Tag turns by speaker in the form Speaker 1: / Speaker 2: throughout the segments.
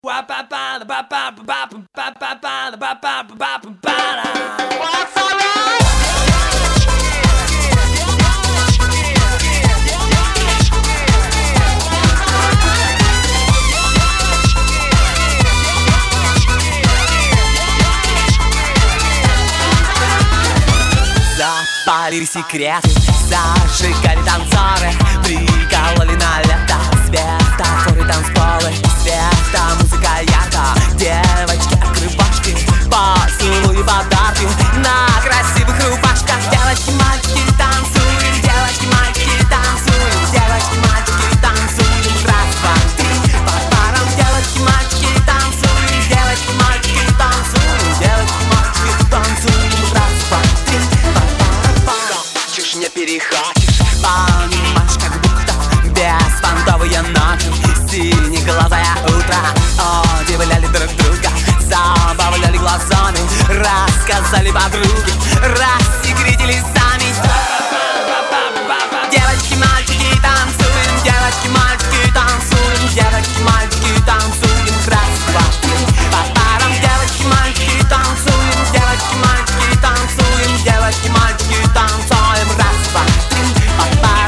Speaker 1: Запалили секреты, зажигали танцоры, прикололи на лето светофоры, танцполы, света, музыка ярко. Девочки, открывашки, поцелуи, подарки на красивых рубашках. Девочки, мальчики, танцуем, девочки, мальчики, танцуем, девочки, мальчики, танцуем. Раз, два, три, по парам. Девочки, мальчики, танцуем, девочки, мальчики, танцуем, девочки, мальчики, танцуем. Раз, два, три, по парам. Хочешь, не перехочешь, понимаешь, как будто беспонтовые ночи, синеглазое утро. Удивляли друг друга, забавляли глазами, рассказали подруги, рассекретили сами. Девочки, мальчики, танцуем, девочки, мальчики, танцуем, девочки, мальчики, танцуем. Раз, два, три, по парам. Девочки, мальчики, танцуем, девочки, мальчики, танцуем, девочки, мальчики, танцуем. Раз, два, три, по парам.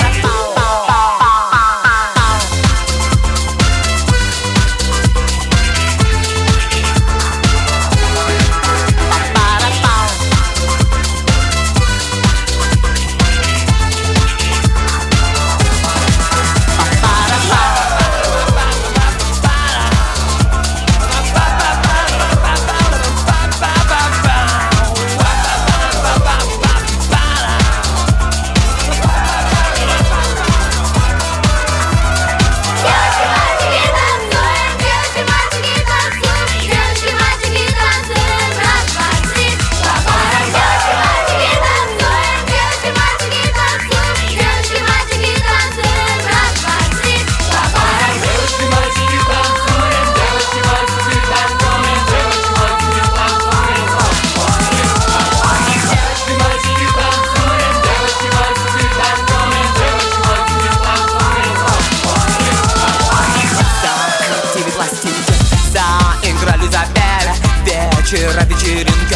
Speaker 1: Заиграли, запели вечера, вечеринки.